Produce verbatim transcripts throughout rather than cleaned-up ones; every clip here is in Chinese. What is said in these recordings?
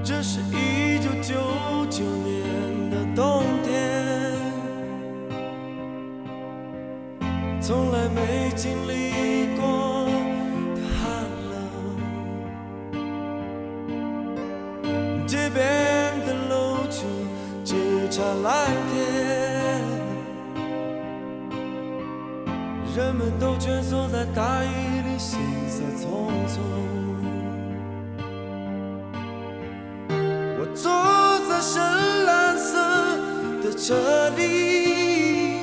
这是一九九九年的冬天，从来没经历过的寒冷，街边的楼群只差蓝天，人们都蜷缩在大雨里，行色匆匆。我坐在深蓝色的车里，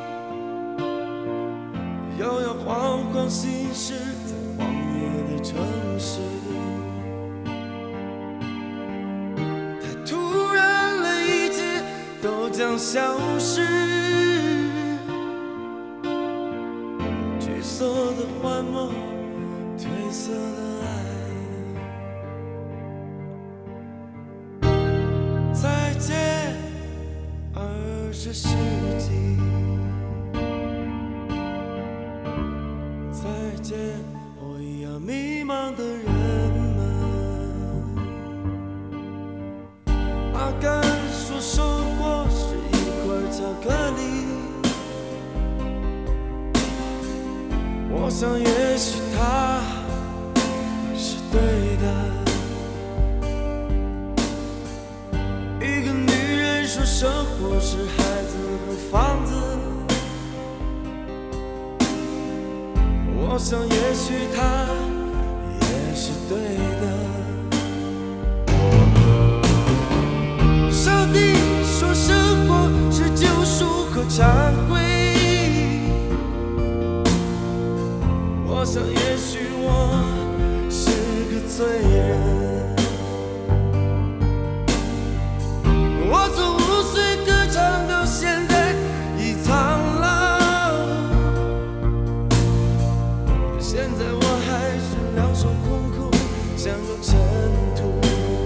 摇摇晃晃行驶在荒野的城市。太突然了，一切都将消失。沮丧的幻梦，褪色的爱。再见，二十世纪。再见，和一样迷茫的人们。阿甘说生活是一块巧克力，我想也许他是对的。一个女人说生活是孩子和房子，我想也许他也是对的。上帝说生活是救赎和忏悔，我想也许我是个罪人。我从五岁歌唱到现在已苍老，现在我还是两手空空，像个尘土。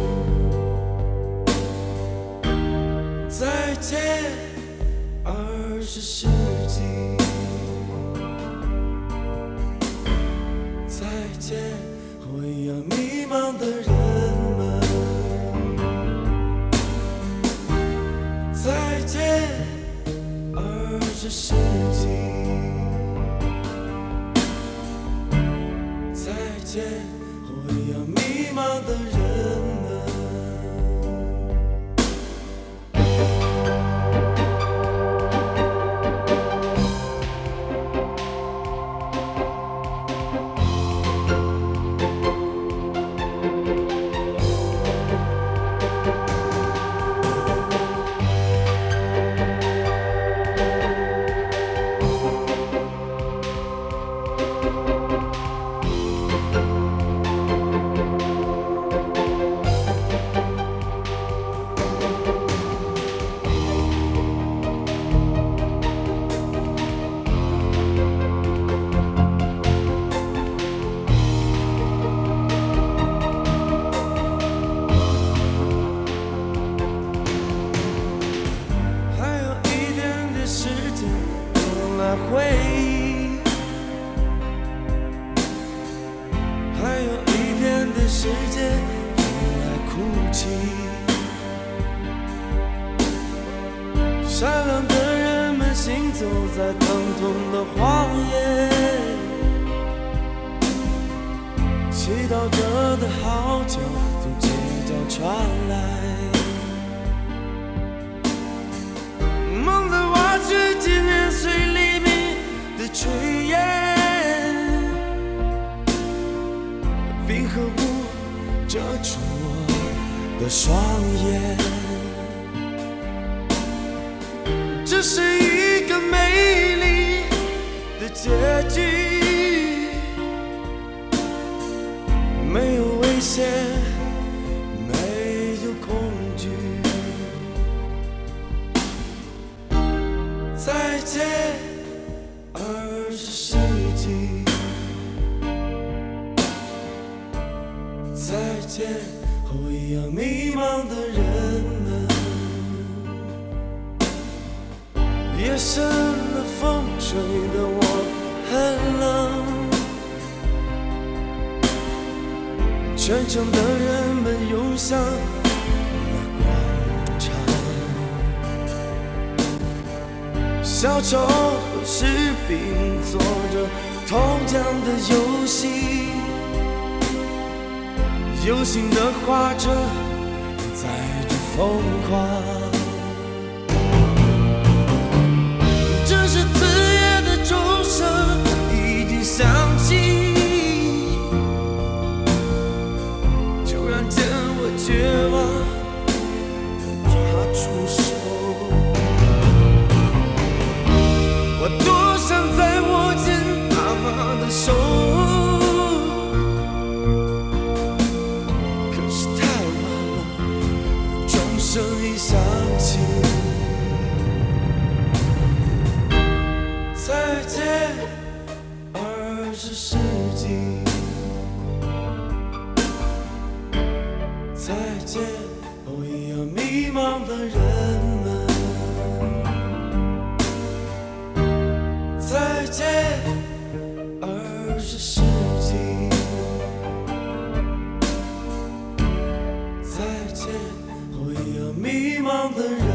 再见，二十世纪。再见，和一样迷茫的人们。再见，二十世纪。再见，和一样迷茫的人们。回忆，还有一点的时间用来哭泣。善良的人们行走在疼痛的荒野，祈祷着的号角从街角传来。梦在挖掘纪念水里面的炊烟，冰和雾遮住我的双眼。这是一个美丽的结局，没有危险，没有恐惧。再见，二十世纪。再见，和我一样迷茫的人们。夜深了，风吹得我很冷， 全城的人们涌向那广场，小丑和士兵做着同样的游戏，游行的画着载着疯狂。这是刺眼的钟声已经响起，突然间我绝望地抓住手，我多想再握紧妈妈的手，可是太晚了，钟声已响起。再见，二十世纪。再见，哦，一样迷茫的人们。再见，二十世纪。再见，哦，一样迷茫的人们。